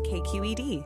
KQED.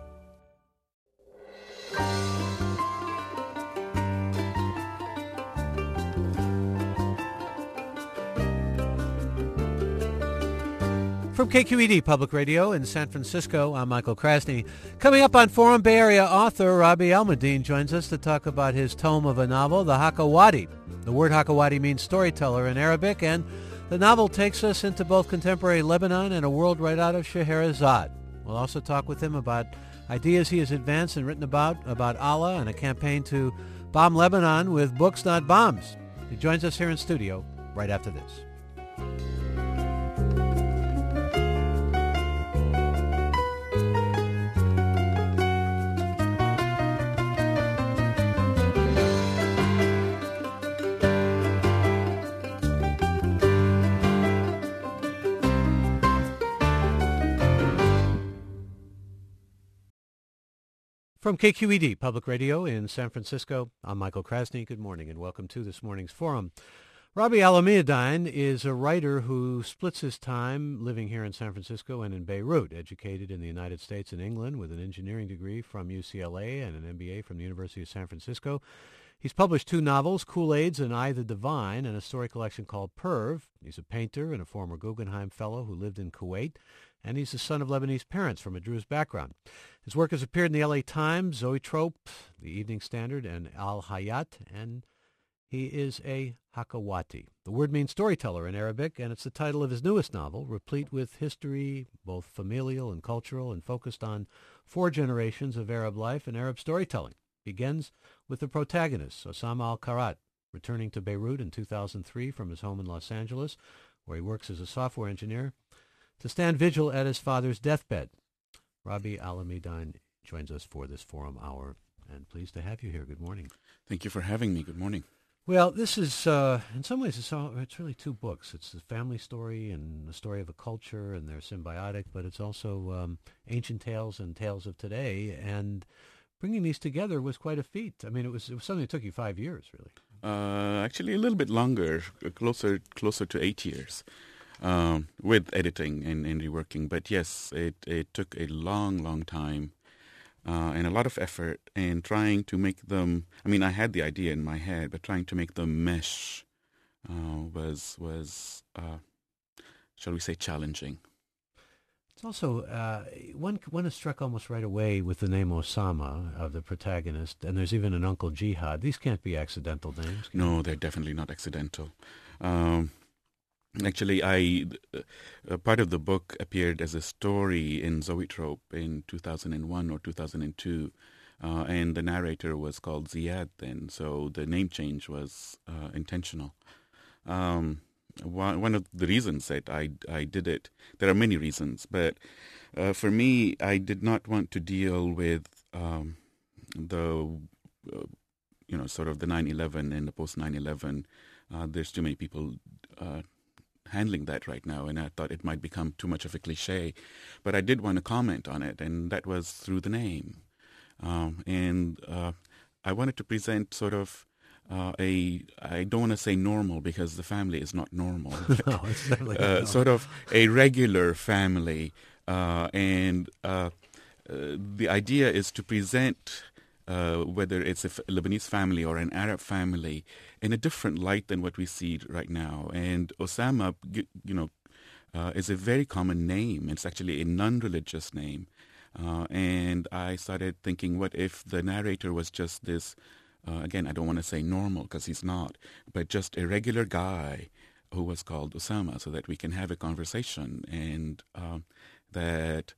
From KQED Public Radio in San Francisco, I'm Michael Krasny. Coming up on Forum, Bay Area author Rabih Almuddin joins us to talk about his tome of a novel, The Hakawati. The word Hakawati means storyteller in Arabic, and the novel takes us into both contemporary Lebanon and a world right out of Scheherazade. We'll also talk with him about ideas he has advanced and written about Allah and a campaign to bomb Lebanon with books, not bombs. He joins us here in studio right after this. From KQED Public Radio in San Francisco, I'm Michael Krasny. Good morning and welcome to this morning's Forum. Rabih Almuddin is a writer who splits his time living here in San Francisco and in Beirut, educated in the United States and England with an engineering degree from UCLA and an MBA from the University of San Francisco. He's published 2 novels, Kool-Aids and I the Divine, and a story collection called Perv. He's a painter and a former Guggenheim Fellow who lived in Kuwait, and he's the son of Lebanese parents from a Druze background. His work has appeared in the LA Times, Zoetrope, the Evening Standard, and Al Hayat, and he is a Hakawati. The word means storyteller in Arabic, and it's the title of his newest novel, replete with history, both familial and cultural, and focused on 4 generations of Arab life and Arab storytelling. Begins with the protagonist, Osama al-Karat, returning to Beirut in 2003 from his home in Los Angeles, where he works as a software engineer, to stand vigil at his father's deathbed. Rabih Almuddin joins us for this Forum Hour, and pleased to have you here. Good morning. Thank you for having me. Good morning. Well, this is, in some ways, it's really 2 books. It's the family story and the story of a culture, and they're symbiotic, but it's also ancient tales and tales of today, and bringing these together was quite a feat. I mean, it was something that took you 5 years, really. Actually, a little bit longer, closer to 8 years. With editing and reworking. But yes, it took a long time and a lot of effort in trying to make them, I mean, I had the idea in my head, but trying to make them mesh was shall we say, challenging. It's also, one is struck almost right away with the name Osama of the protagonist, and there's even an Uncle Jihad. These can't be accidental names. No, they're definitely not accidental. Actually, part of the book appeared as a story in Zoetrope in 2001 or 2002, and the narrator was called Ziad then, so the name change was intentional. One of the reasons that I did it, there are many reasons, but for me, I did not want to deal with sort of the 9/11 and the post 9/11. There's too many people handling that right now, and I thought it might become too much of a cliche, but I did want to comment on it, and that was through the name. And I wanted to present sort of I don't want to say normal because the family is not normal, No, it's definitely not normal. Sort of a regular family, and the idea is to present whether it's a Lebanese family or an Arab family in a different light than what we see right now. And Osama, is a very common name. It's actually a non-religious name. And I started thinking, what if the narrator was just this, again, I don't want to say normal because he's not, but just a regular guy who was called Osama, so that we can have a conversation and that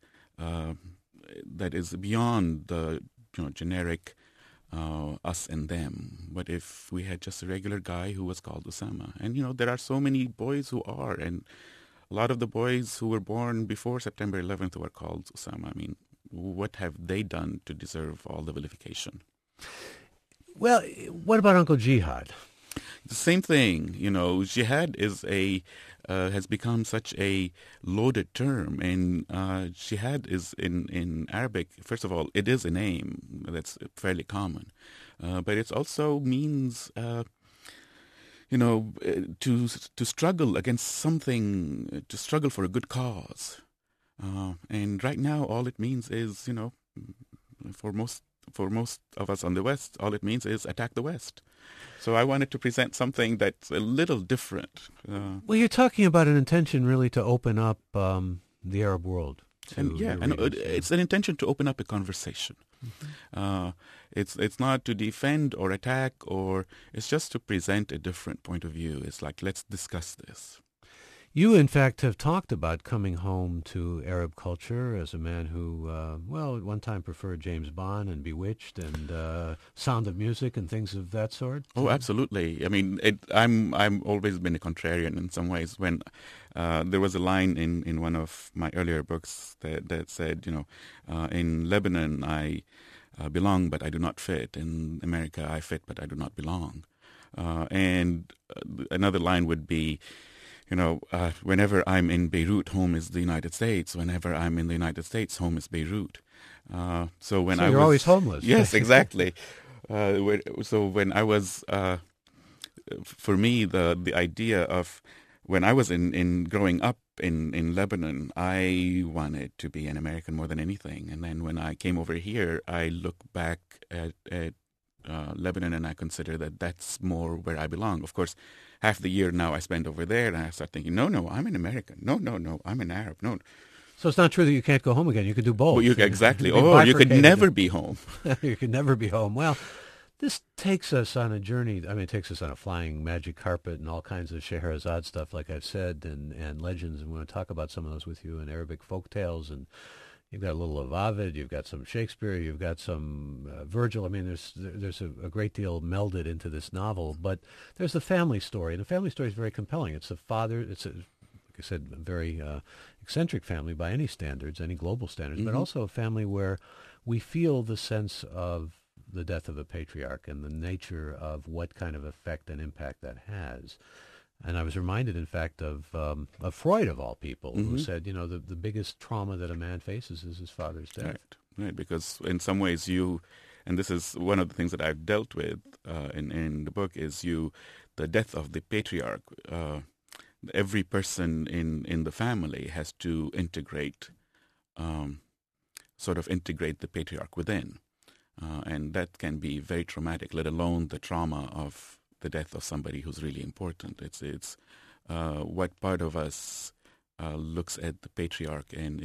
is beyond the generic us and them. What if we had just a regular guy who was called Osama? And, there are so many boys who are, and a lot of the boys who were born before September 11th who are called Osama. I mean, what have they done to deserve all the vilification? Well, what about Uncle Jihad? The same thing, jihad is has become such a loaded term, and jihad is in Arabic. First of all, it is a name that's fairly common, but it also means to struggle against something, to struggle for a good cause. And And right now, all it means is, for most of us on the West, all it means is attack the West. So I wanted to present something that's a little different. Well, you're talking about an intention really to open up the Arab world. And it's an intention to open up a conversation. Mm-hmm. It's not to defend or attack, or it's just to present a different point of view. It's like, let's discuss this. You, in fact, have talked about coming home to Arab culture as a man who, at one time preferred James Bond and Bewitched and Sound of Music and things of that sort. Oh, absolutely. I mean, I'm always been a contrarian in some ways. When there was a line in one of my earlier books that said, in Lebanon I belong but I do not fit. In America I fit but I do not belong. And another line would be, whenever I'm in Beirut, home is the United States. Whenever I'm in the United States, home is Beirut. So you're always homeless. Yes, exactly. So when I was, for me, the idea of when I was in growing up in Lebanon, I wanted to be an American more than anything. And then when I came over here, I look back at Lebanon and I consider that that's more where I belong. Of course, half the year now I spend over there, and I start thinking, no, I'm an American. No, I'm an Arab. No. So it's not true that you can't go home again. You could do both. Well, exactly. You could never be home. You could never be home. Well, this takes us on a journey. I mean, it takes us on a flying magic carpet and all kinds of Scheherazade stuff, like I've said, and legends. And we want to talk about some of those with you, and Arabic folk tales. And you've got a little of Ovid, you've got some Shakespeare, you've got some Virgil. I mean, there's a great deal melded into this novel. But there's the family story, and the family story is very compelling. It's a father. Like I said, a very eccentric family by any standards, any global standards, but also a family where we feel the sense of the death of a patriarch and the nature of what kind of effect and impact that has. And I was reminded, in fact, of Freud, of all people, who said, the biggest trauma that a man faces is his father's death. Right, because in some ways and this is one of the things that I've dealt with in the book, is the death of the patriarch. Every person in the family has to integrate the patriarch within. And that can be very traumatic, let alone the trauma of the death of somebody who's really important. It's what part of us looks at the patriarch and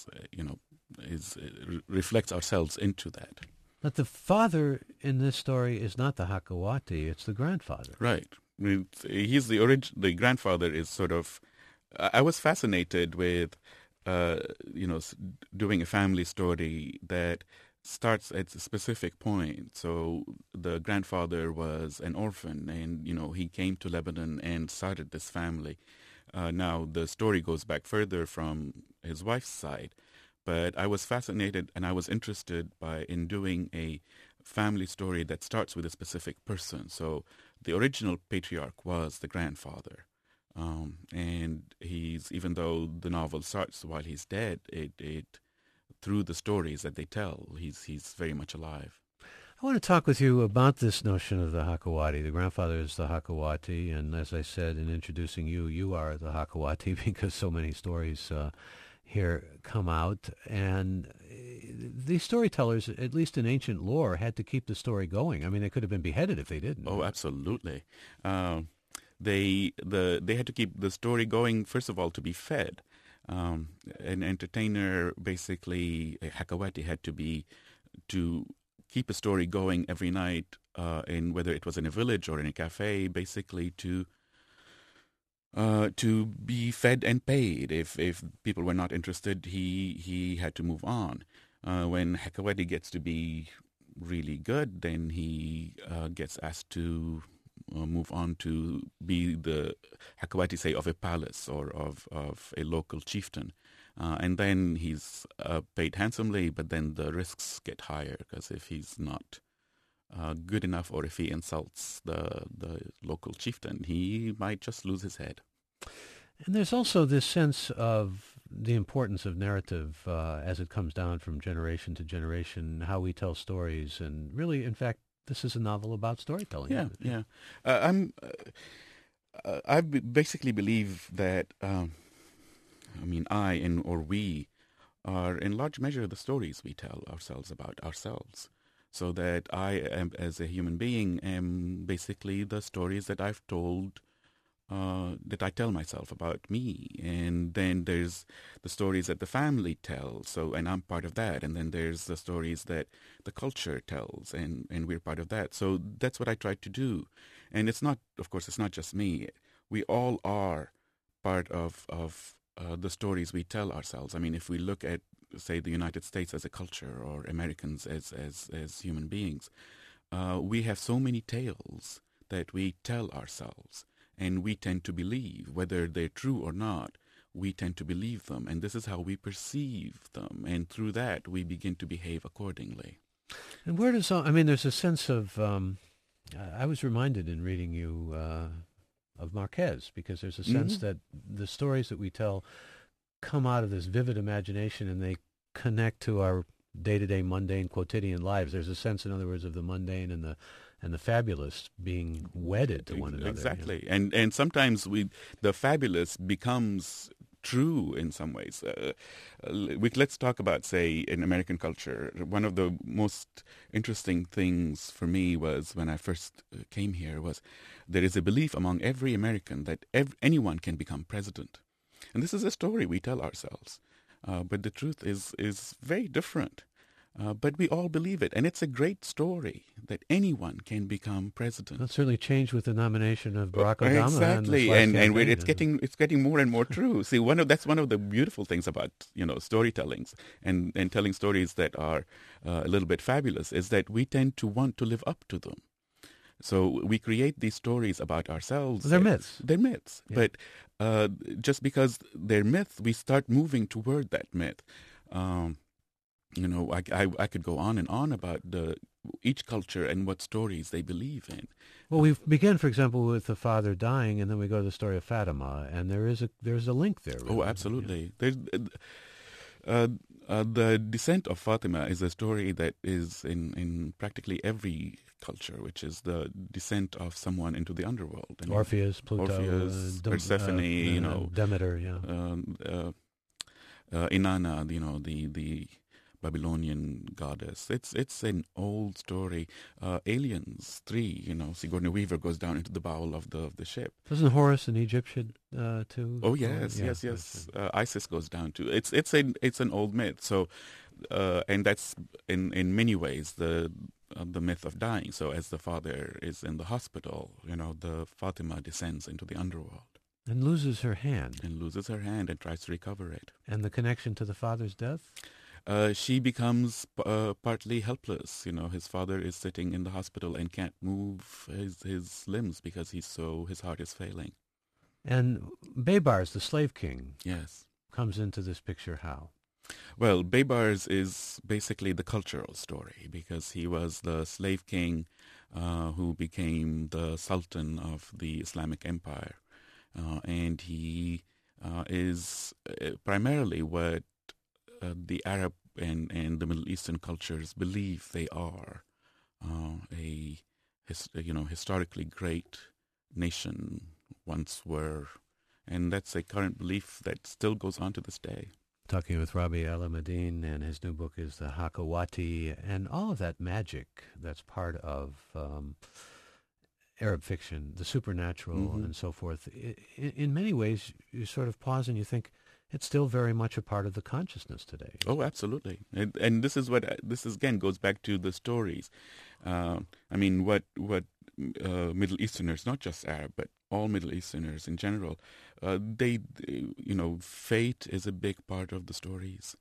reflects ourselves into that. But the father in this story is not the Hakawati; it's the grandfather. Right. He's the grandfather is sort of. I was fascinated with, doing a family story that starts at a specific point. So the grandfather was an orphan, and he came to Lebanon and started this family. Now the story goes back further from his wife's side, but I was fascinated and I was interested in doing a family story that starts with a specific person. So the original patriarch was the grandfather, and even though the novel starts while he's dead, it through the stories that they tell, he's very much alive. I want to talk with you about this notion of the Hakawati. The grandfather is the Hakawati, and as I said in introducing you, you are the Hakawati because so many stories here come out. And these storytellers, at least in ancient lore, had to keep the story going. I mean, they could have been beheaded if they didn't. Oh, absolutely. They had to keep the story going, first of all, to be fed. An entertainer, basically, a Hakawati, had to keep a story going every night, in whether it was in a village or in a cafe, basically to be fed and paid. If people were not interested, he had to move on. When Hakawati gets to be really good, then he gets asked to move on to be the Hakawati, say, of a palace or of a local chieftain. And then he's paid handsomely, but then the risks get higher, because if he's not good enough, or if he insults the local chieftain, he might just lose his head. And there's also this sense of the importance of narrative as it comes down from generation to generation, how we tell stories, and really, in fact, this is a novel about storytelling. Yeah. I basically believe that, we are in large measure the stories we tell ourselves about ourselves. So that I am, as a human being, am basically the stories that I've told, that I tell myself about me. And then there's the stories that the family tells, so, and I'm part of that. And then there's the stories that the culture tells, and we're part of that. So that's what I try to do. And it's not, of course, it's not just me. We all are part of the stories we tell ourselves. I mean, if we look at, say, the United States as a culture, or Americans as human beings, we have so many tales that we tell ourselves, and we tend to believe, whether they're true or not, we tend to believe them, and this is how we perceive them, and through that we begin to behave accordingly. And where does I mean, there's a sense of I was reminded in reading you of Marquez, because there's a sense that the stories that we tell come out of this vivid imagination, and they connect to our day-to-day mundane quotidian lives. There's a sense, in other words, of the mundane and the fabulous being wedded to one another. Exactly. And sometimes the fabulous becomes true in some ways. Let's talk about, say, in American culture. One of the most interesting things for me was, when I first came here, was there is a belief among every American that anyone can become president. And this is a story we tell ourselves. But the truth is very different. But we all believe it. And it's a great story that anyone can become president. That certainly changed with the nomination of Barack Obama. Exactly. And it's getting more and more true. See, that's one of the beautiful things about, storytellings and telling stories that are a little bit fabulous, is that we tend to want to live up to them. So we create these stories about ourselves. They're myths. They're myths. Yeah. But just because they're myths, we start moving toward that myth. I could go on and on about each culture and what stories they believe in. Well, we begin, for example, with the father dying, and then we go to the story of Fatima, and there's a link there. Really. Oh, absolutely. Yeah. The descent of Fatima is a story that is in practically every culture, which is the descent of someone into the underworld. Orpheus, Pluto, Persephone, Demeter, Inanna, the Babylonian goddess. It's an old story. Aliens 3, Sigourney Weaver goes down into the bowel of the ship. Isn't Horus an Egyptian too? Oh yes. Isis goes down to. It's an old myth. So, and that's in many ways the myth of dying. So as the father is in the hospital, the Fatima descends into the underworld. And loses her hand. And tries to recover it. And the connection to the father's death? She becomes partly helpless. His father is sitting in the hospital and can't move his limbs because his heart is failing. And Baybars, the slave king, yes, comes into this picture how? Well, Baybars is basically the cultural story, because he was the slave king who became the sultan of the Islamic Empire. And he is primarily what the Arab and the Middle Eastern cultures believe they are, historically great nation once were, and that's a current belief that still goes on to this day. Talking with Rabi Alameddine, and his new book is The Hakawati, and all of that magic that's part of Arab fiction, the supernatural and so forth. In many ways, you sort of pause and you think, it's still very much a part of the consciousness today. Oh, absolutely. And this again goes back to the stories. What Middle Easterners, not just Arab, but all Middle Easterners in general, fate is a big part of the stories.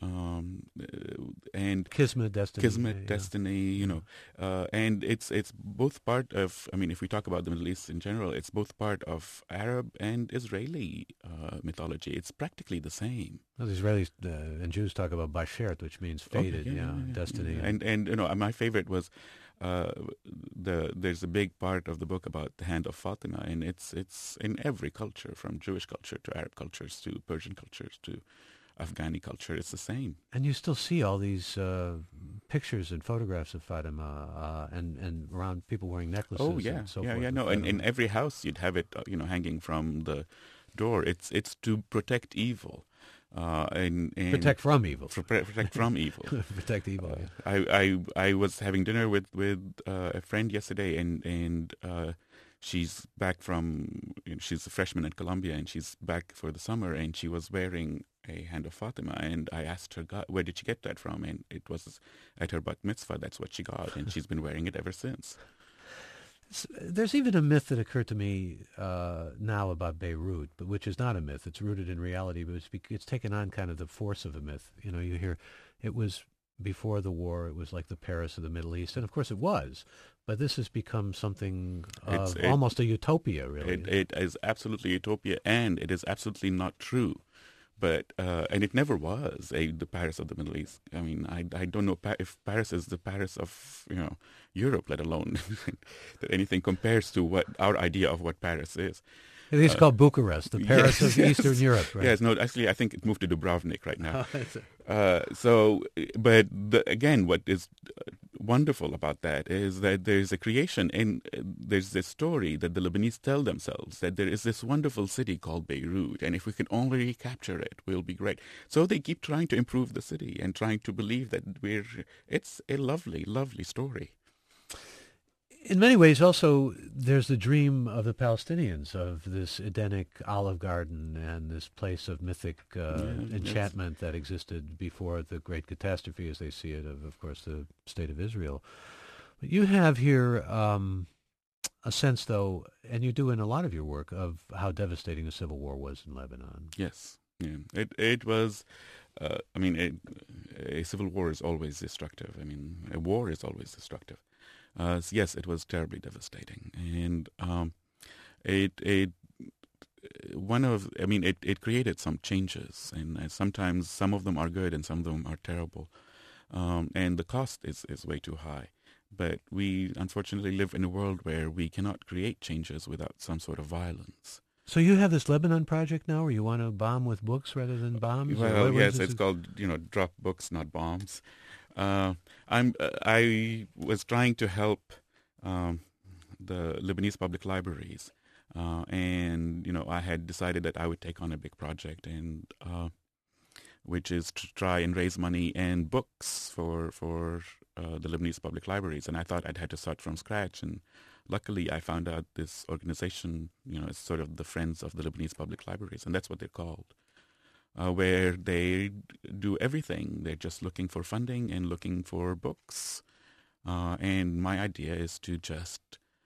And Kismet, destiny, and it's both part of, if we talk about the Middle East in general, it's both part of Arab and Israeli mythology. It's practically the same. Well, the Israelis and Jews talk about Bashert, which means fated, destiny. Yeah. And my favorite was there's a big part of the book about the hand of Fatima, and it's in every culture, from Jewish culture to Arab cultures to Persian cultures to Afghani culture. It's the same. And you still see all these pictures and photographs of Fatima and around people wearing necklaces. Oh, yeah. And so forth. And in every house you'd have it, hanging from the door. It's to protect evil. and protect from evil. Protect from evil. Protect evil. I was having dinner with a friend yesterday, and she's back from, she's a freshman at Columbia, and she's back for the summer, and she was wearing a hand of Fatima, and I asked her, God, where did she get that from? And it was at her bat mitzvah. That's what she got, and she's been wearing it ever since. There's even a myth that occurred to me now about Beirut, but which is not a myth. It's rooted in reality, but it's taken on kind of the force of a myth. You know, you hear it was before the war, it was like the Paris of the Middle East, and of course it was. But this has become something of almost a utopia, really. It is absolutely utopia, and it is absolutely not true. But and it never was the Paris of the Middle East. I mean, I don't know if Paris is the Paris of Europe, let alone that anything compares to what our idea of what Paris is. I think it's called Bucharest, the Paris of Eastern Europe, right? Yes, no, actually, I think it moved to Dubrovnik right now. Again, what is wonderful about that is that there's a creation, and there's this story that the Lebanese tell themselves, that there is this wonderful city called Beirut, and if we can only recapture it, we'll be great. So they keep trying to improve the city and trying to believe that it's a lovely, lovely story. In many ways, also, there's the dream of the Palestinians of this Edenic olive garden and this place of mythic enchantment that existed before the great catastrophe, as they see it, of course, the state of Israel. But you have here a sense, though, and you do in a lot of your work, of how devastating the civil war was in Lebanon. Yes. Yeah. It was, a civil war is always destructive. I mean, a war is always destructive. Yes, it was terribly devastating, and it created some changes, and sometimes some of them are good and some of them are terrible, and the cost is way too high. But we unfortunately live in a world where we cannot create changes without some sort of violence. So you have this Lebanon project now, where you want to bomb with books rather than bombs? Well, yes, it's called drop books, not bombs. I was trying to help the Lebanese public libraries, and I had decided that I would take on a big project, and which is to try and raise money and books for the Lebanese public libraries. And I thought I'd had to start from scratch, and luckily I found out this organization, it's sort of the Friends of the Lebanese Public Libraries, and that's what they're called. Where they do everything. They're just looking for funding and looking for books. And my idea is to just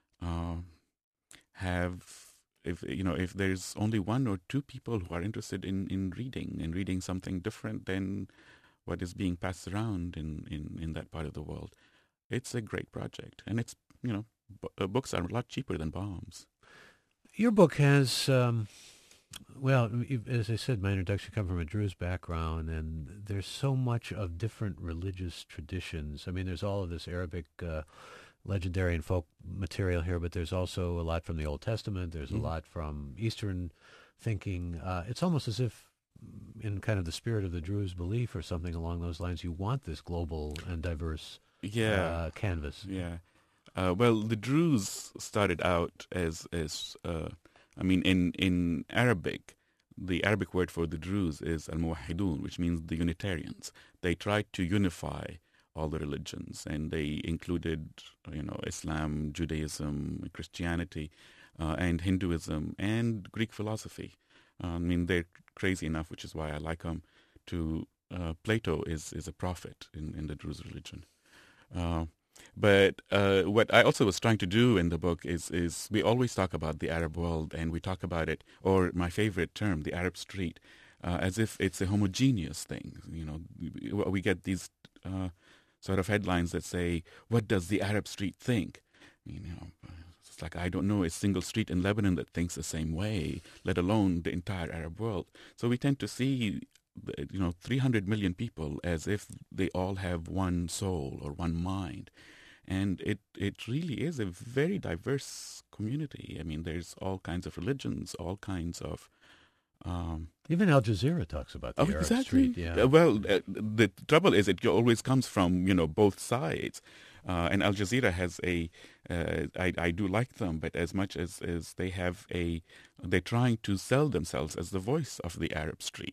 have, if there's only one or two people who are interested in reading something different than what is being passed around in that part of the world, it's a great project. And it's, books are a lot cheaper than bombs. Your book has... Well, as I said, my introduction comes from a Druze background, and there's so much of different religious traditions. I mean, there's all of this Arabic legendary and folk material here, but there's also a lot from the Old Testament. There's a lot from Eastern thinking. It's almost as if, in kind of the spirit of the Druze belief or something along those lines, you want this global and diverse canvas. Yeah. Well, the Druze started out as in Arabic, the Arabic word for the Druze is al-Muwahhidun, which means the Unitarians. They tried to unify all the religions, and they included, Islam, Judaism, Christianity, and Hinduism, and Greek philosophy. They're crazy enough, which is why I like them, Plato is a prophet in the Druze religion. But what I also was trying to do in the book is we always talk about the Arab world, and we talk about it, or my favorite term, the Arab street, as if it's a homogeneous thing. We get these sort of headlines that say, "What does the Arab street think?" It's like, I don't know a single street in Lebanon that thinks the same way, let alone the entire Arab world. So we tend to see 300 million people as if they all have one soul or one mind. And it really is a very diverse community. I mean, there's all kinds of religions, all kinds of... Even Al Jazeera talks about the Arab exactly. street. Yeah. The trouble is it always comes from, both sides. And Al Jazeera has I do like them, but as much as they have they're trying to sell themselves as the voice of the Arab street.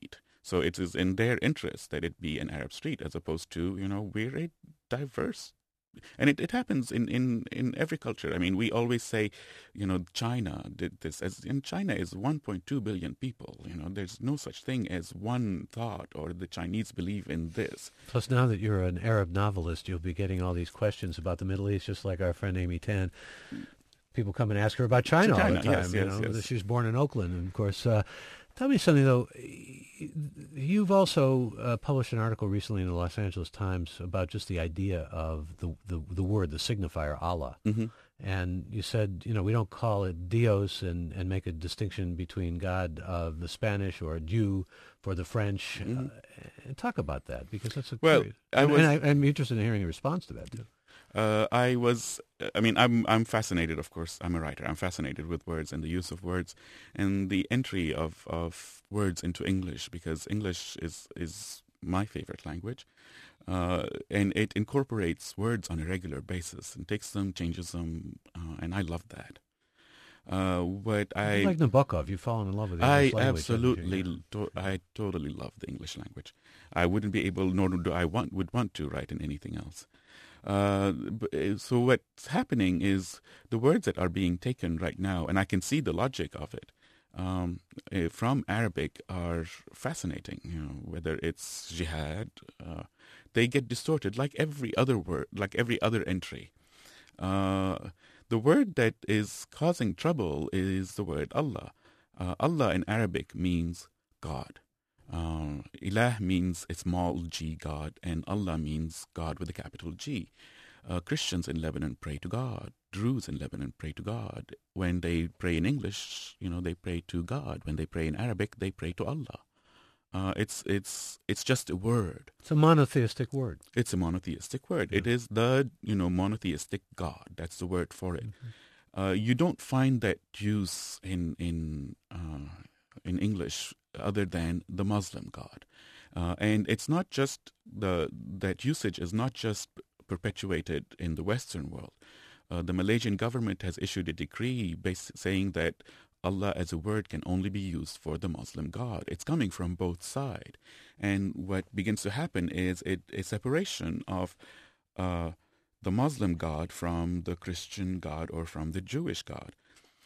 So it is in their interest that it be an Arab street, as opposed to, we're a diverse. And it happens in every culture. I mean, we always say, China did this. And China is 1.2 billion people. There's no such thing as one thought or the Chinese believe in this. Plus, now that you're an Arab novelist, you'll be getting all these questions about the Middle East, just like our friend Amy Tan. People come and ask her about China all the time. Yes. She was born in Oakland. And, of course, tell me something, though. You've also published an article recently in the Los Angeles Times about just the idea of the word, the signifier Allah. Mm-hmm. And you said, we don't call it Dios and make a distinction between God of the Spanish or Jew for the French. Mm-hmm. Talk about that, because that's a I'm interested in hearing a response to that, too. I'm fascinated, of course. I'm a writer. I'm fascinated with words and the use of words and the entry of words into English, because English is my favorite language. And it incorporates words on a regular basis and takes them, changes them, and I love that. Like Nabokov, you've fallen in love with the English language. I totally love the English language. I wouldn't be able, nor do I would want to write in anything else. So what's happening is the words that are being taken right now, and I can see the logic of it, from Arabic are fascinating. Whether it's jihad, they get distorted like every other word, like every other entry. The word that is causing trouble is the word Allah. Allah in Arabic means God. Ilah means a small g, God, and Allah means God with a capital G. Christians in Lebanon pray to God. Druze in Lebanon pray to God. When they pray in English, they pray to God. When they pray in Arabic, they pray to Allah. It's just a word. It's a monotheistic word. It's a monotheistic word. Yeah. It is the monotheistic God. That's the word for it. Mm-hmm. You don't find that use in English other than the Muslim God, and it's not just that usage is not just perpetuated in the Western world. The Malaysian government has issued a decree saying that Allah as a word can only be used for the Muslim God. It's coming from both sides. And what begins to happen is a separation of the Muslim God from the Christian God or from the Jewish God.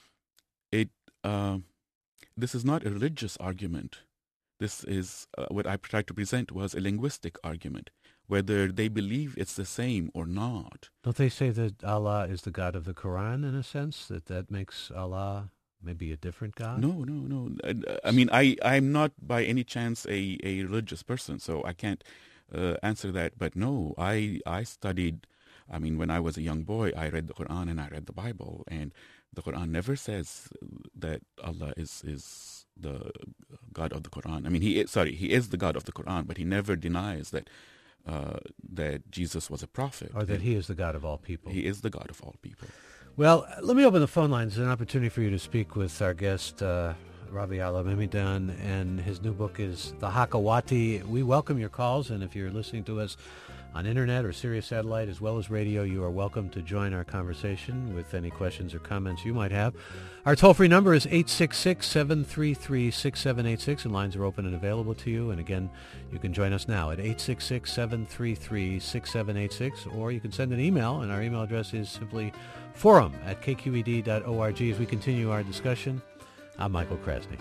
This is not a religious argument. This is what I tried to present was a linguistic argument, whether they believe it's the same or not. Don't they say that Allah is the God of the Quran in a sense, that makes Allah maybe a different God? No. I mean, I'm not by any chance a religious person, so I can't answer that. But no, I studied, when I was a young boy, I read the Quran and I read the Bible, and the Quran never says that Allah is the God of the Quran. He is the God of the Quran, but he never denies that Jesus was a prophet. Or that he is the God of all people. He is the God of all people. Well, let me open the phone lines. It's an opportunity for you to speak with our guest, Rabi Alamimidan, and his new book is The Hakawati. We welcome your calls, and if you're listening to us on internet or Sirius Satellite as well as radio, you are welcome to join our conversation with any questions or comments you might have. Our toll-free number is 866-733-6786, and lines are open and available to you. And again, you can join us now at 866-733-6786, or you can send an email, and our email address is simply forum@kqed.org. As we continue our discussion, I'm Michael Krasny.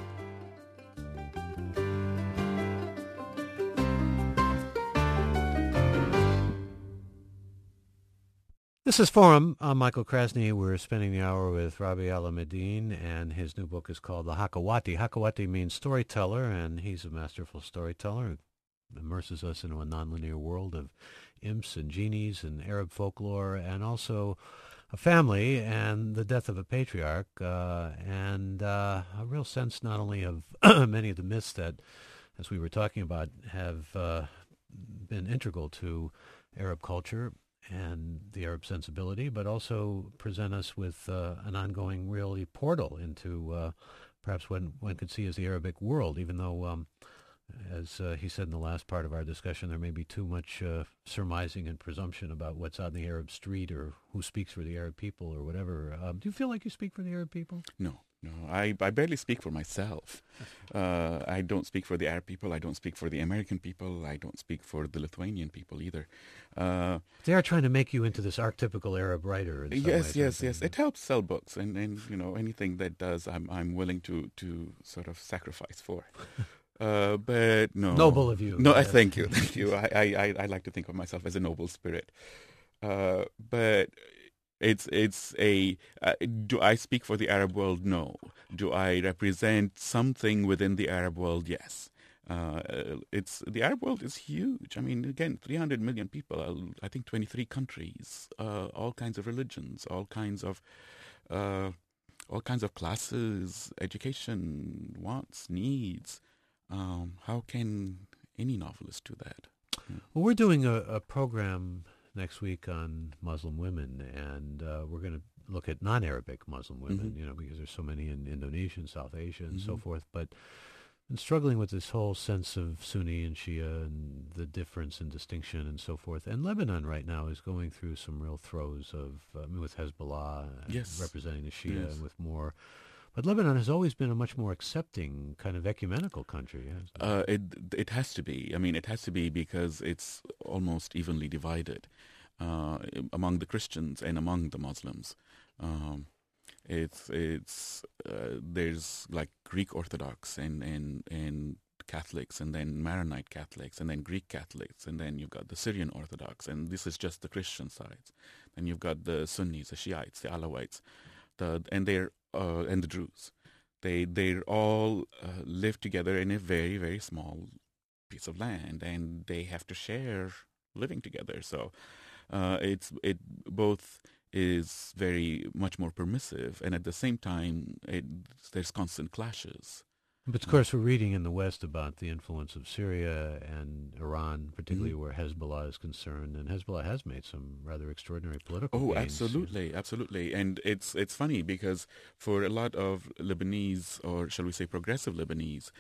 This is Forum. I'm Michael Krasny. We're spending the hour with Rabi Alamimidan, and his new book is called The Hakawati. Hakawati means storyteller, and he's a masterful storyteller who immerses us into a nonlinear world of imps and genies and Arab folklore, and also a family and the death of a patriarch, and a real sense not only of many of the myths that, as we were talking about, have been integral to Arab culture and the Arab sensibility, but also present us with an ongoing really portal into perhaps what one could see as the Arabic world, even though, as he said in the last part of our discussion, there may be too much surmising and presumption about what's on the Arab street or who speaks for the Arab people or whatever. Do you feel like you speak for the Arab people? No. No, I barely speak for myself. I don't speak for the Arab people. I don't speak for the American people. I don't speak for the Lithuanian people either. They are trying to make you into this archetypical Arab writer in some ways. Yes. It helps sell books, and anything that does, I'm willing to sort of sacrifice for. But no, noble of you. No, thank you. I like to think of myself as a noble spirit. But it's a. Do I speak for the Arab world? No. Do I represent something within the Arab world? Yes. The Arab world is huge. I mean, again, 300 million people. I think 23 countries, all kinds of religions, all kinds of classes, education, wants, needs. How can any novelist do that? Well, we're doing a program next week on Muslim women, and we're going to look at non-Arabic Muslim women, because there's so many in Indonesia and South Asia and so forth. But I'm struggling with this whole sense of Sunni and Shia and the difference and distinction and so forth. And Lebanon right now is going through some real throes of, with Hezbollah representing the Shia and with more. But Lebanon has always been a much more accepting kind of ecumenical country. It has to be. I mean, it has to be because it's almost evenly divided among the Christians and among the Muslims. There's like Greek Orthodox and Catholics, and then Maronite Catholics, and then Greek Catholics, and then you've got the Syrian Orthodox, and this is just the Christian sides. Then you've got the Sunnis, the Shiites, the Alawites, and the Druze. They all live together in a very, very small piece of land, and they have to share living together. So it both is very much more permissive, and at the same time there's constant clashes. But of course, we're reading in the West about the influence of Syria and Iran, particularly where Hezbollah is concerned, and Hezbollah has made some rather extraordinary political gains. Absolutely. And it's funny because for a lot of Lebanese, or shall we say progressive Lebanese,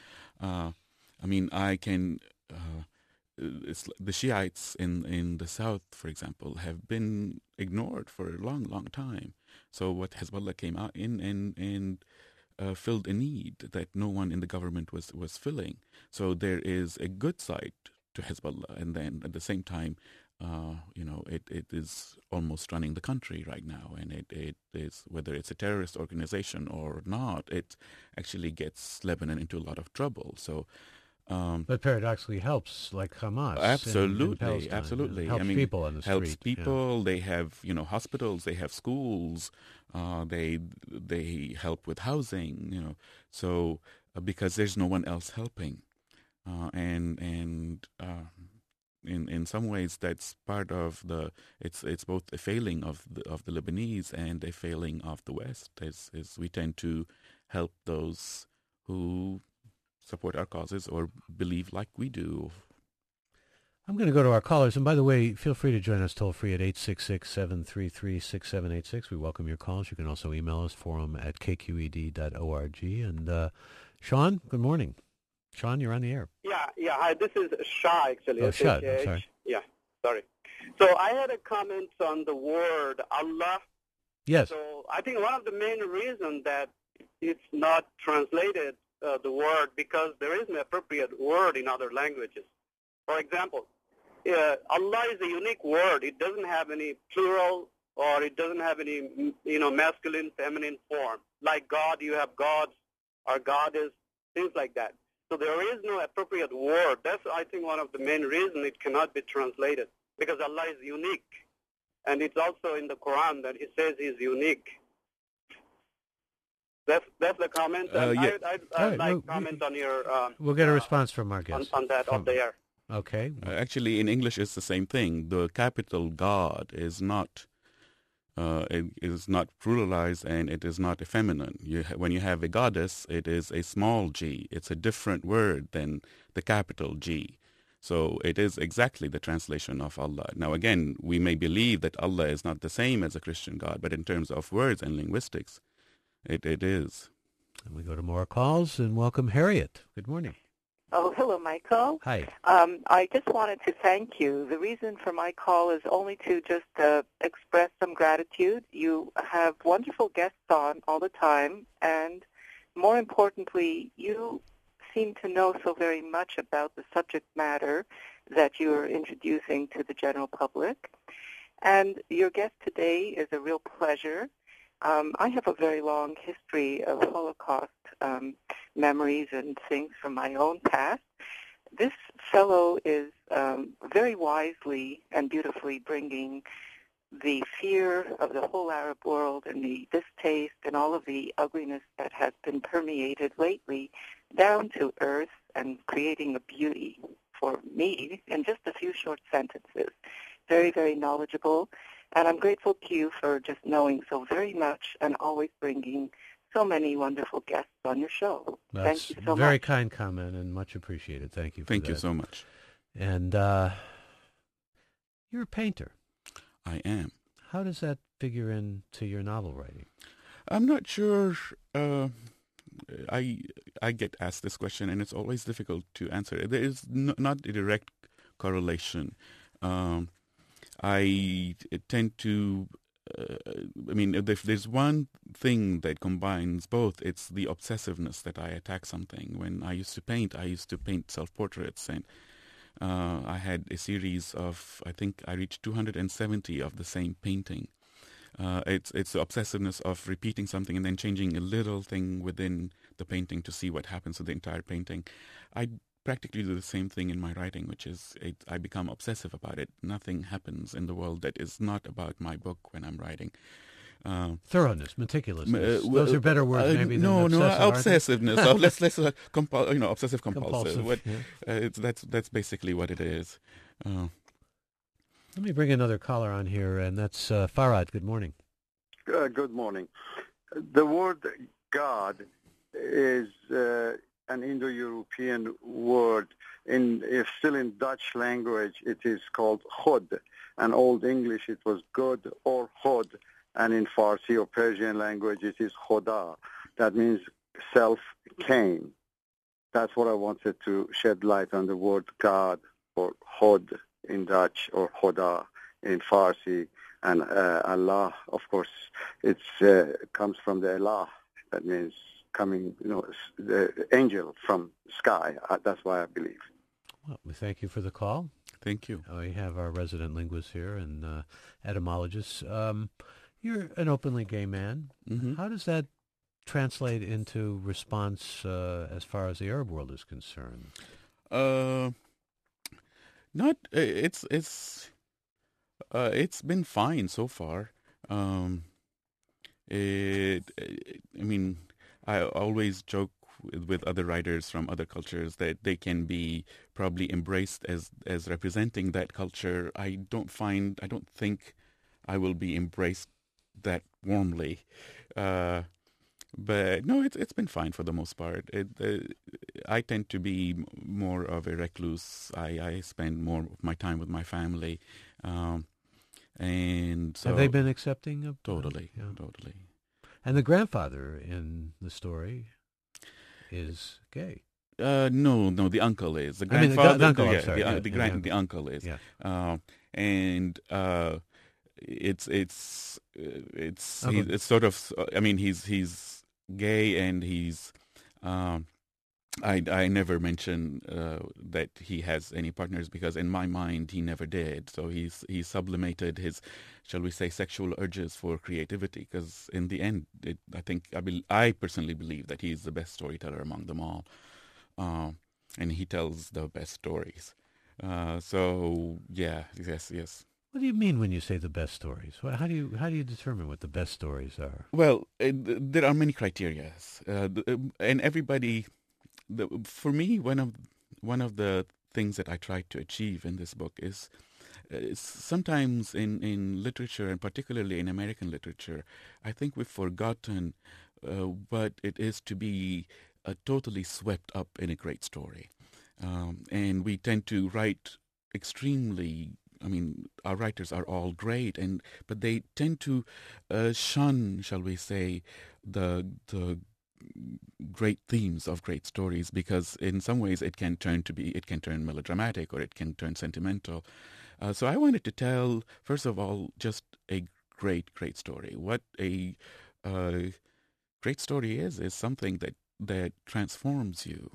the Shiites in the south, for example, have been ignored for a long, long time. So what Hezbollah came out in and filled a need that no one in the government was filling. So there is a good side to Hezbollah, and then at the same time, it is almost running the country right now, and it is, whether it's a terrorist organization or not, it actually gets Lebanon into a lot of trouble. So. But paradoxically helps, like Hamas. Absolutely. Helps people on the street. Helps people. They have, hospitals. They have schools. They help with housing. So because there's no one else helping, and in some ways that's part of it's both a failing of the Lebanese and a failing of the West. Is we tend to help those who support our causes or believe like we do. I'm going to go to our callers. And by the way, feel free to join us toll-free at 866-733-6786. We welcome your calls. You can also email us, forum@kqed.org. And Sean, good morning. Sean, you're on the air. Yeah. Hi, this is Shah, actually. Oh, Shah, I'm sorry. Yeah, sorry. So I had a comment on the word Allah. Yes. So I think one of the main reasons that it's not translated the word, because there is an appropriate word in other languages. For example, Allah is a unique word. It doesn't have any plural, or it doesn't have any, masculine, feminine form. Like God, you have gods or goddess, things like that. So there is no appropriate word. That's, I think, one of the main reasons it cannot be translated, because Allah is unique. And it's also in the Quran that it says He's unique. That's the comment. I'd like comment on your... we'll get a response from our guest. On that, on the air. Okay. Actually, in English, it's the same thing. The capital God is not pluralized, and it is not effeminate. When you have a goddess, it is a small g. It's a different word than the capital G. So it is exactly the translation of Allah. Now, again, we may believe that Allah is not the same as a Christian God, but in terms of words and linguistics, it is. And we go to more calls and welcome Harriet. Good morning. Oh, hello, Michael. Hi. I just wanted to thank you. The reason for my call is only to just express some gratitude. You have wonderful guests on all the time, and more importantly, you seem to know so very much about the subject matter that you're introducing to the general public. And your guest today is a real pleasure. I have a very long history of Holocaust memories and things from my own past. This fellow is very wisely and beautifully bringing the fear of the whole Arab world and the distaste and all of the ugliness that has been permeated lately down to earth and creating a beauty for me in just a few short sentences. Very, very knowledgeable. And I'm grateful to you for just knowing so very much and always bringing so many wonderful guests on your show. Thank you so much. Very kind comment and much appreciated. Thank you for that. Thank you so much. And you're a painter. I am. How does that figure into your novel writing? I'm not sure. I get asked this question, and it's always difficult to answer. There is not a direct correlation. I tend to. If there's one thing that combines both, it's the obsessiveness that I attack something. When I used to paint self-portraits, and I had a series of, I think I reached 270 of the same painting. It's the obsessiveness of repeating something and then changing a little thing within the painting to see what happens to the entire painting. I practically do the same thing in my writing, which is I become obsessive about it. Nothing happens in the world that is not about my book when I'm writing. Thoroughness, meticulousness. Those are better words, maybe. No, obsessiveness. Let's obsessive compulsive. Yeah. That's basically what it is. Let me bring another caller on here, and that's Farad. Good morning. Good morning. The word God is an Indo-European word. If still in Dutch language, it is called Khod. In Old English, it was good or Khod. And in Farsi or Persian language, it is Khoda. That means self came. That's what I wanted to shed light on, the word God, or Khod in Dutch, or Khoda in Farsi. And Allah, of course, it comes from the Allah. That means coming, the angel from sky. That's why I believe. Well, we thank you for the call. Thank you. We have our resident linguist here and etymologist. You're an openly gay man. Mm-hmm. How does that translate into response as far as the Arab world is concerned? It's been fine so far. I always joke with other writers from other cultures that they can be probably embraced as representing that culture. I don't think I will be embraced that warmly. But no, it's been fine for the most part. I tend to be more of a recluse. I spend more of my time with my family. And so, have they been accepting of totally, yeah. Totally. And the grandfather in the story is gay. No, the uncle is. The grandfather, the uncle, yeah, I'm sorry. the uncle is. Yeah. And it's sort of. He's gay, and he's. I never mention that he has any partners, because in my mind he never did. So he's sublimated his, shall we say, sexual urges for creativity. Because in the end, I personally believe that he's the best storyteller among them all, and he tells the best stories. So yeah, yes. What do you mean when you say the best stories? How do you determine what the best stories are? Well, there are many criteria, and everybody. For me, one of the things that I try to achieve in this book is sometimes in literature, and particularly in American literature, I think we've forgotten what it is to be totally swept up in a great story. And we tend to write extremely, our writers are all great, but they tend to shun, shall we say, the great themes of great stories, because in some ways it can turn melodramatic, or it can turn sentimental. So I wanted to tell, first of all, just a great story. What a great story is something that that transforms you.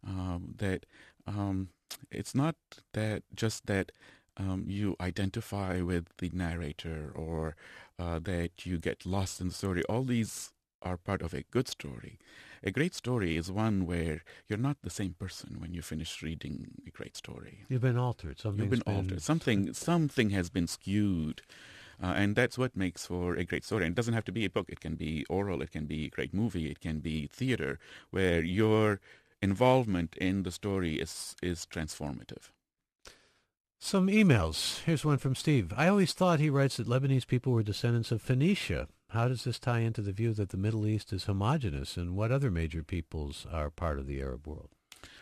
It's not that just that you identify with the narrator or that you get lost in the story. All these are part of a good story. A great story is one where you're not the same person when you finish reading a great story. You've been altered. You've been altered. Something has been skewed. And that's what makes for a great story. And it doesn't have to be a book. It can be oral. It can be a great movie. It can be theater, where your involvement in the story is transformative. Some emails. Here's one from Steve. I always thought, he writes, that Lebanese people were descendants of Phoenicia. How does this tie into the view that the Middle East is homogenous, and what other major peoples are part of the Arab world?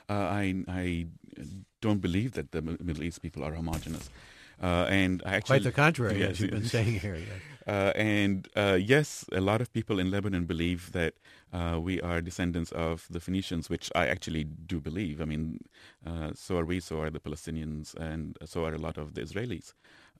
I don't believe that the Middle East people are homogenous. And I actually, quite the contrary, yes, as you've been saying here. Yes. Yes, a lot of people in Lebanon believe that we are descendants of the Phoenicians, which I actually do believe. I mean, so are we, so are the Palestinians, and so are a lot of the Israelis.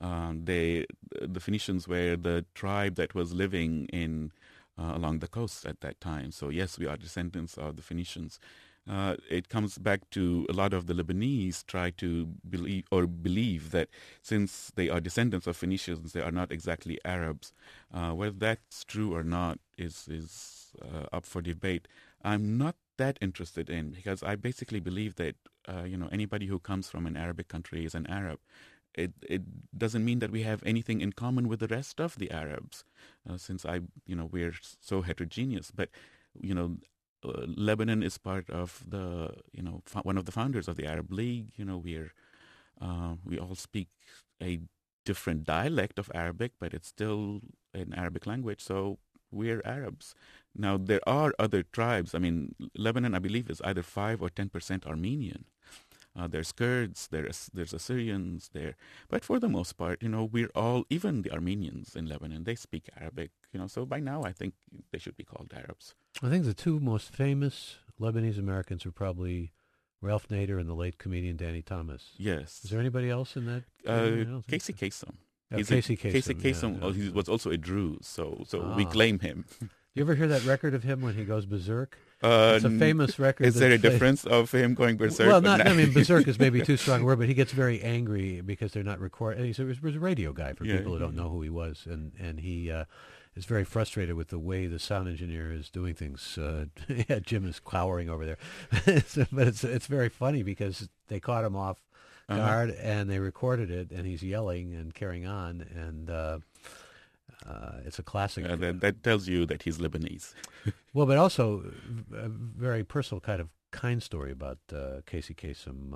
The Phoenicians were the tribe that was living in along the coast at that time. So yes, we are descendants of the Phoenicians. It comes back to a lot of the Lebanese try to believe that since they are descendants of Phoenicians, they are not exactly Arabs. Whether that's true or not is up for debate. I'm not that interested in, because I basically believe that anybody who comes from an Arabic country is an Arab. It doesn't mean that we have anything in common with the rest of the Arabs, since we're so heterogeneous. But Lebanon is part of the one of the founders of the Arab League. We all speak a different dialect of Arabic, but it's still an Arabic language. So we're Arabs. Now there are other tribes. I mean, Lebanon, I believe, is either 5 or 10% Armenian. There's Kurds, there's Assyrians there, but for the most part, we're all, even the Armenians in Lebanon, they speak Arabic. So by now I think they should be called Arabs. I think the two most famous Lebanese Americans are probably Ralph Nader and the late comedian Danny Thomas. Yes. Is there anybody else in that? Casey Kasem. Casey Kasem. Yeah, he was also a Druze, so we claim him. You ever hear that record of him when he goes berserk? It's a famous record. Is there a difference of him going berserk? Well, berserk is maybe too strong a word, but he gets very angry because they're not recording. He was a radio guy for people who don't know who he was, and he is very frustrated with the way the sound engineer is doing things. Jim is cowering over there, but it's very funny because they caught him off guard and they recorded it, and he's yelling and carrying on, and it's a classic. That tells you that he's Lebanese. Well, but also a very personal kind story about Casey Kasem.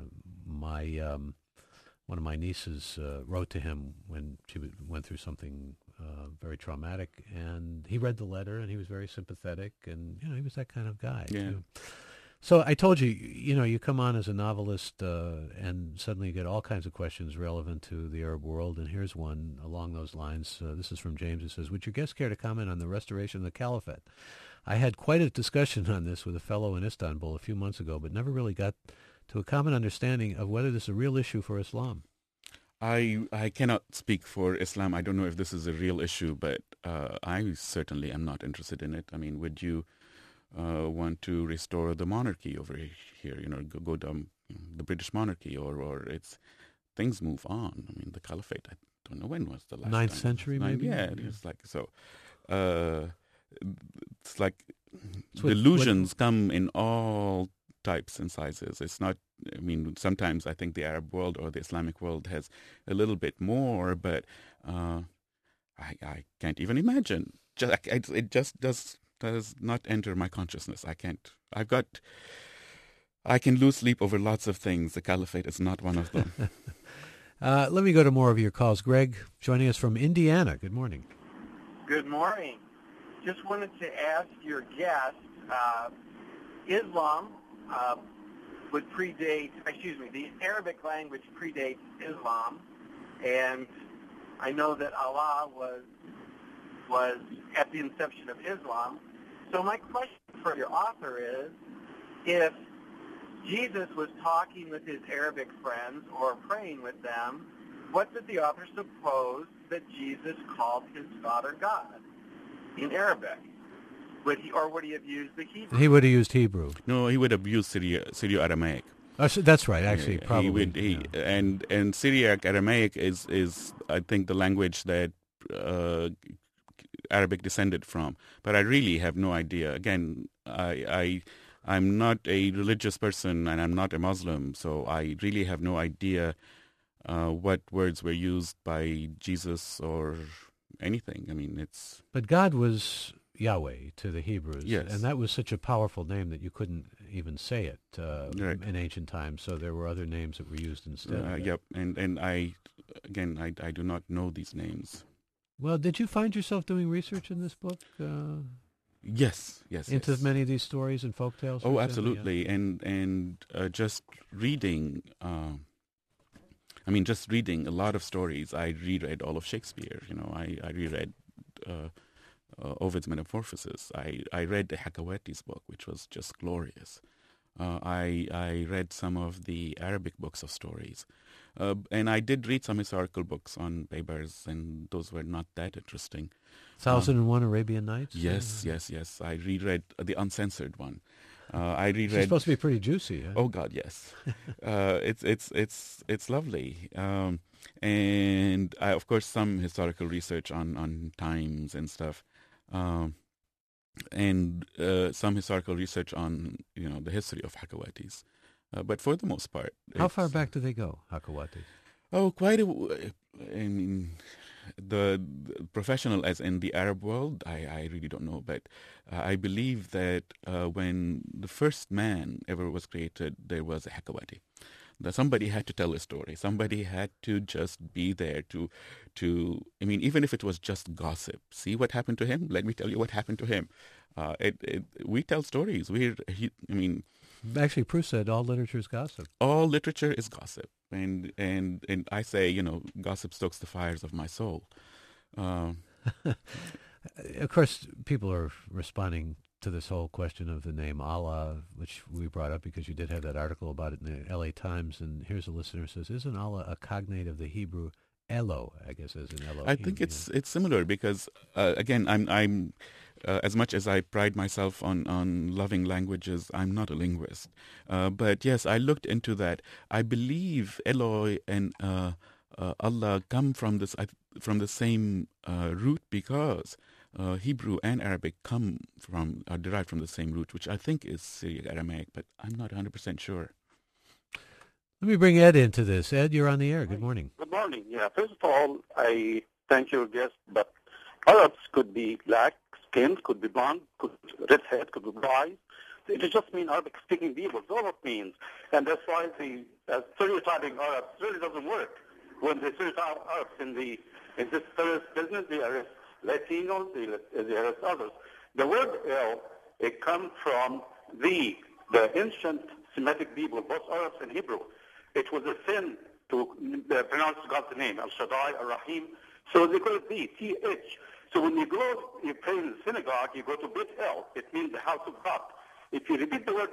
One of my nieces wrote to him when she went through something very traumatic, and he read the letter, and he was very sympathetic, and he was that kind of guy too. So I told you, you come on as a novelist, and suddenly you get all kinds of questions relevant to the Arab world, and here's one along those lines. This is from James. It says, would your guest care to comment on the restoration of the caliphate? I had quite a discussion on this with a fellow in Istanbul a few months ago, but never really got to a common understanding of whether this is a real issue for Islam. I cannot speak for Islam. I don't know if this is a real issue, but I certainly am not interested in it. I mean, would you want to restore the monarchy over here, go down the British monarchy, or it's things move on. I mean, the caliphate, I don't know when was the last 9th time. century, maybe? Yeah, it's like, so it's like delusions come in all types and sizes. It's not, I mean, sometimes I think the Arab world or the Islamic world has a little bit more, but I can't even imagine. It just does not enter my consciousness. I can lose sleep over lots of things. The caliphate is not one of them. Let me go to more of your calls. Greg, joining us from Indiana. Good morning. Good morning. Just wanted to ask your guest, Islam would predate, the Arabic language predates Islam, and I know that Allah was at the inception of Islam. So my question for your author is, if Jesus was talking with his Arabic friends or praying with them, what did the author suppose that Jesus called his Father God in Arabic? would he have used the Hebrew? He would have used Hebrew. No, he would have used Syrio-Aramaic. Oh, so that's right. Actually, He probably. would, and Syriac Aramaic is I think the language that Arabic descended from. But I really have no idea. Again, I'm not a religious person and I'm not a Muslim, so I really have no idea what words were used by Jesus or anything. I mean, it's... But God was Yahweh to the Hebrews, Yes. and that was such a powerful name that you couldn't even say it Right. in ancient times. So there were other names that were used instead. Yep, and I do not know these names. Well, did you find yourself doing research in this book Yes. into many of these stories and folktales? for Oh, example? absolutely, Yeah. and just reading. Just reading a lot of stories. I reread all of Shakespeare. I reread Ovid's Metamorphoses. I read the Hakawati's book, which was just glorious. I read some of the Arabic books of stories. And I did read some historical books on Baybars, and those were not that interesting. 1001 Arabian Nights? Yes. I reread the uncensored one. I reread. It's supposed to be pretty juicy. Huh? Oh God, yes. It's lovely. And I, of course, some historical research on times and stuff. And some historical research on the history of Hakawatis. But for the most part, How far back do they go, Hakawati? Oh, quite a. I mean, the professional, as in the Arab world, I really don't know, but I believe that when the first man ever was created, there was a Hakawati. That somebody had to tell a story. Somebody had to just be there to. I mean, even if it was just gossip. See what happened to him? Let me tell you what happened to him. We tell stories. Actually, Proust said all literature is gossip. All literature is gossip, and I say, gossip stokes the fires of my soul. Of course, people are responding to this whole question of the name Allah, which we brought up because you did have that article about it in the L.A. Times. And here's a listener who says, "Isn't Allah a cognate of the Hebrew Elo?" I guess as in Elohim. I think it's similar because again, I'm as much as I pride myself on loving languages, I'm not a linguist. But yes, I looked into that. I believe Eloi and Allah come from the same root because Hebrew and Arabic are derived from the same root, which I think is Syriac-Aramaic, but I'm not 100% sure. Let me bring Ed into this. Ed, you're on the air. Good morning. Good morning. Yeah, first of all, I thank your guest, but Arabs could be black skin, could be blonde, could red head, could be blue. It just means Arabic-speaking people. That's all it means. And that's why the stereotyping Arabs really doesn't work. When they stereotype Arabs in this terrorist business, they arrest Latinos, they arrest others. The word El, it comes from the ancient Semitic people, both Arabs and Hebrew. It was a sin to pronounce God's name, Al-Shaddai, Ar-Rahim. So they call it the, T-H. So when you pray in the synagogue, you go to Beit El. It means the house of God. If you repeat the word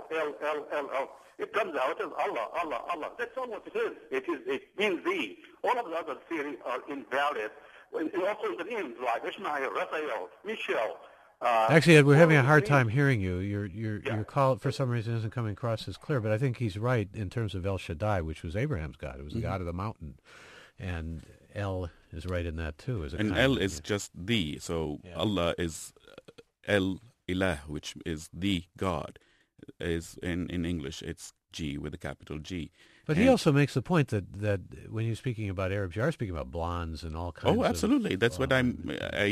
El, it comes out as Allah, Allah, Allah. That's all what it is. It means the. All of the other theories are invalid. And also the names like Ishmael, Raphael, Michel. Actually, Ed, we're having a hard time hearing you. Your call, for some reason, isn't coming across as clear, but I think he's right in terms of El Shaddai, which was Abraham's God. It was the God of the mountain. And El is right in that, too. And El is just the. So Allah is El Ilah, which is the God. Is in English, it's G with a capital G. But he also makes the point that when you're speaking about Arabs, you are speaking about blondes and all kinds of... Oh, absolutely. That's what I'm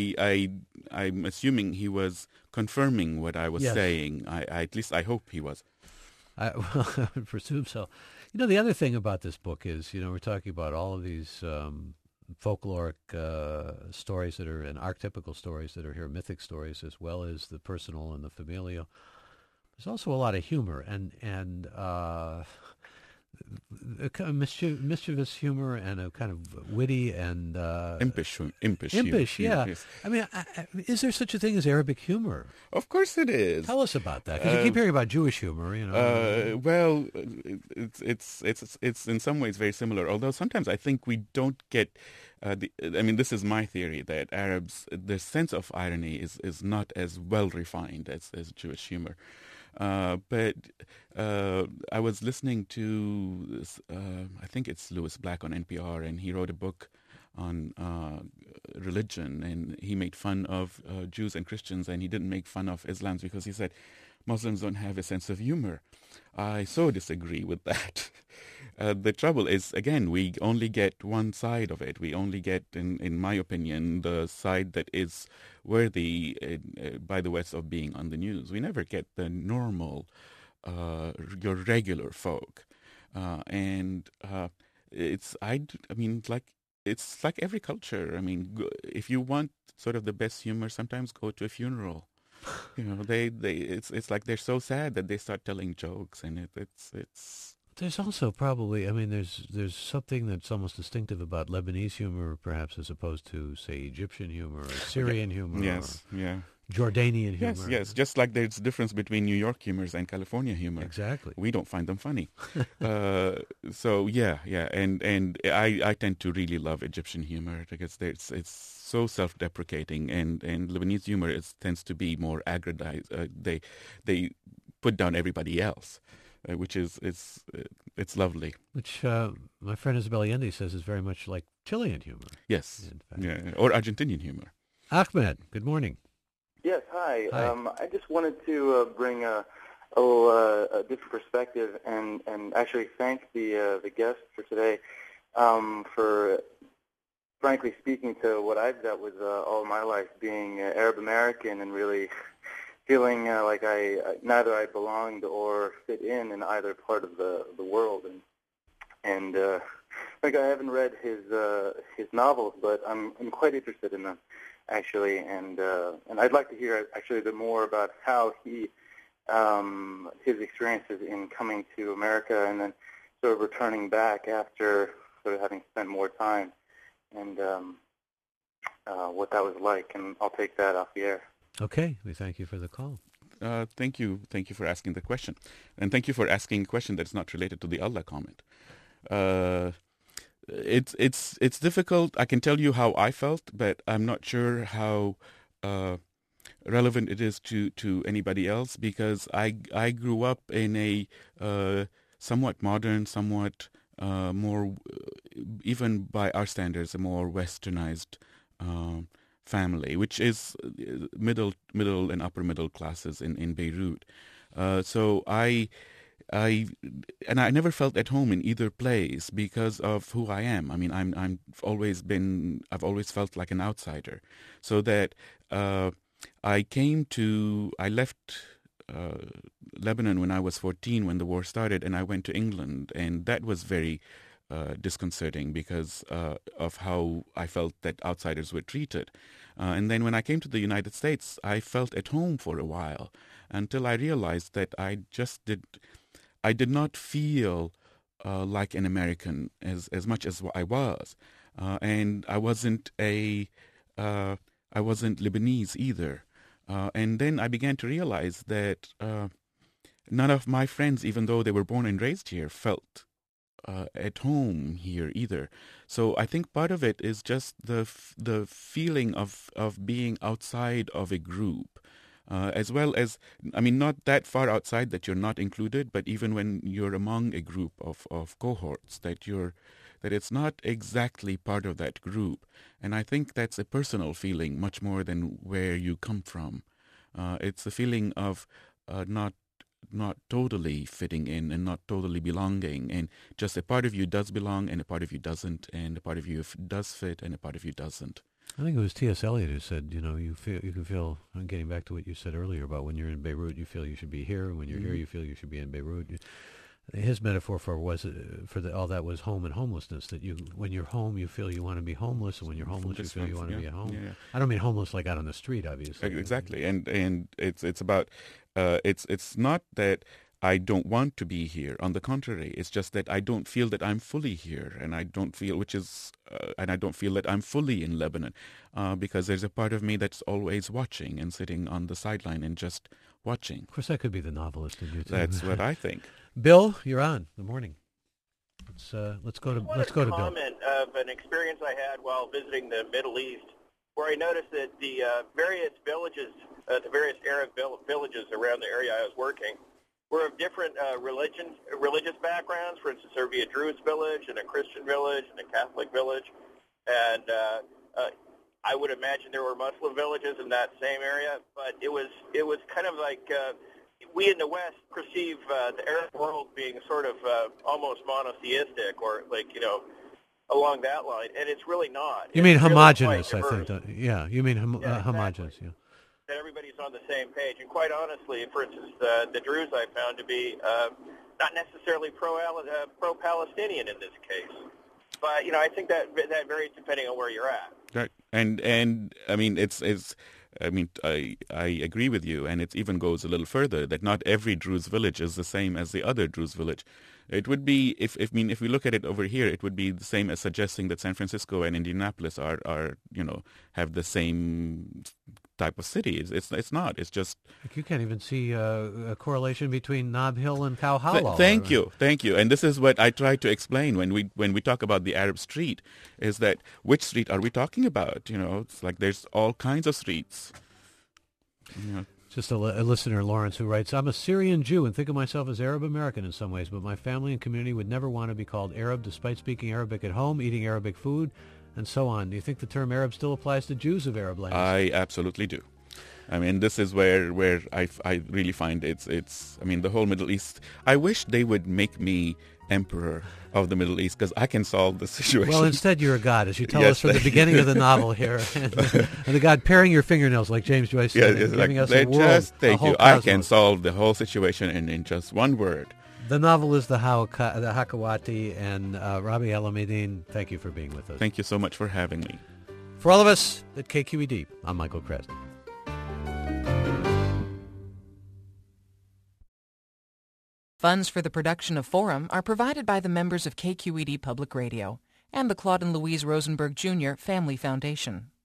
assuming he was confirming what I was saying. At least I hope he was. I would presume so. The other thing about this book is, we're talking about all of these folkloric stories that are, and archetypical stories that are here, mythic stories, as well as the personal and the familial. There's also a lot of humor, and a kind of mischievous humor and a kind of witty and impish humor. Yeah. Yes. I mean, is there such a thing as Arabic humor? Of course it is. Tell us about that, because you keep hearing about Jewish humor. Well, it's in some ways very similar. Although sometimes I think we don't get. This is my theory that Arabs, their sense of irony is not as well refined as Jewish humor. But I was listening to, I think it's Louis Black on NPR, and he wrote a book on religion, and he made fun of Jews and Christians, and he didn't make fun of Islams because he said Muslims don't have a sense of humor. I so disagree with that. The trouble is, again, we only get one side of it. We only get, in my opinion, the side that is worthy by the West of being on the news. We never get the normal, your regular folk. It's like every culture. I mean, if you want sort of the best humor, sometimes go to a funeral. It's like they're so sad that they start telling jokes, and it's. There's also probably, there's something that's almost distinctive about Lebanese humor, perhaps, as opposed to, say, Egyptian humor or Syrian humor. Yes, yeah. Jordanian humor. Yes. Just like there's a difference between New York humors and California humor. Exactly. We don't find them funny. So yeah, and I tend to really love Egyptian humor because it's so self-deprecating, and Lebanese humor tends to be more aggrandized. They put down everybody else. Which is it's lovely. Which my friend Isabel Allende says is very much like Chilean humor. Yes, yeah, or Argentinian humor. Ahmed, good morning. Yes, hi. I just wanted to bring a different perspective and actually thank the guest for today for frankly speaking to what I've dealt with all my life, being Arab American and really feeling like neither I belonged or fit in either part of the world, and like I haven't read his novels, but I'm quite interested in them actually, and I'd like to hear actually a bit more about how he his experiences in coming to America and then sort of returning back after sort of having spent more time, and what that was like, and I'll take that off the air. Okay, we thank you for the call. Thank you for asking the question, and thank you for asking a question that's not related to the Allah comment. It's difficult. I can tell you how I felt, but I'm not sure how relevant it is to anybody else, because I grew up in a somewhat modern, somewhat more, even by our standards, a more westernized family, which is middle and upper middle classes in Beirut. So I never felt at home in either place because of who I am. I mean, I've always felt like an outsider. So that I left Lebanon when I was 14, when the war started, and I went to England, and that was very disconcerting because of how I felt that outsiders were treated. And then when I came to the United States, I felt at home for a while until I realized that I did not feel like an American as much as I was, and I wasn't Lebanese either. And then I began to realize that none of my friends, even though they were born and raised here, felt at home here either. So I think part of it is just the feeling of being outside of a group, as well as, I mean, not that far outside that you're not included, but even when you're among a group of cohorts, that it's not exactly part of that group. And I think that's a personal feeling much more than where you come from. It's a feeling of not totally fitting in and not totally belonging, and just a part of you does belong and a part of you doesn't, and a part of you does fit and a part of you doesn't. I think it was T.S. Eliot who said, you can feel, I'm getting back to what you said earlier about when you're in Beirut, you feel you should be here, and when you're here, you feel you should be in Beirut. His metaphor all that was home and homelessness, that when you're home, you feel you want to be homeless, and when you're homeless, you feel you want to be at home. Yeah. I don't mean homeless like out on the street, obviously. Exactly, and it's about it's not that I don't want to be here. On the contrary, it's just that I don't feel that I'm fully here, and I don't feel that I'm fully in Lebanon, because there's a part of me that's always watching and sitting on the sideline and just watching. Of course, that could be the novelist in you too. That's what I think. Bill, you're on. Good morning. Let's go to Bill. Comment of an experience I had while visiting the Middle East, where I noticed that the various villages, the various Arab villages around the area I was working, were of different religious backgrounds. For instance, there would be a Druze village and a Christian village and a Catholic village, and I would imagine there were Muslim villages in that same area. But it was kind of like we in the West perceive the Arab world being sort of almost monotheistic, or along that line, and it's really not. You mean it's homogenous? really I think. Yeah, you mean homogenous. Exactly. Yeah. That everybody's on the same page. And quite honestly, for instance, the Druze I found to be not necessarily pro-Palestinian in this case. But, I think that varies depending on where you're at. Right. And I mean, I agree with you, and it even goes a little further, that not every Druze village is the same as the other Druze village. It would be, if we look at it over here, it would be the same as suggesting that San Francisco and Indianapolis are have the same type of cities. It's not. It's just... You can't even see a correlation between Nob Hill and Cow Hollow. Thank you. And this is what I try to explain when we talk about the Arab street, is that which street are we talking about? It's like there's all kinds of streets. Just a listener, Lawrence, who writes, I'm a Syrian Jew and think of myself as Arab American in some ways, but my family and community would never want to be called Arab despite speaking Arabic at home, eating Arabic food, and so on. Do you think the term Arab still applies to Jews of Arab lands? I absolutely do. I mean, this is where I really find it's the whole Middle East. I wish they would make me emperor of the Middle East, because I can solve the situation. Well, instead you're a god, as you tell us from the beginning of the novel here. And the god paring your fingernails, like James Joyce said, and giving us a world, thank you. I can solve the whole situation in just one word. The novel is the Hakawati, and Rabih Alameddine, thank you for being with us. Thank you so much for having me. For all of us at KQED, I'm Michael Krasny. Funds for the production of Forum are provided by the members of KQED Public Radio and the Claude and Louise Rosenberg Jr. Family Foundation.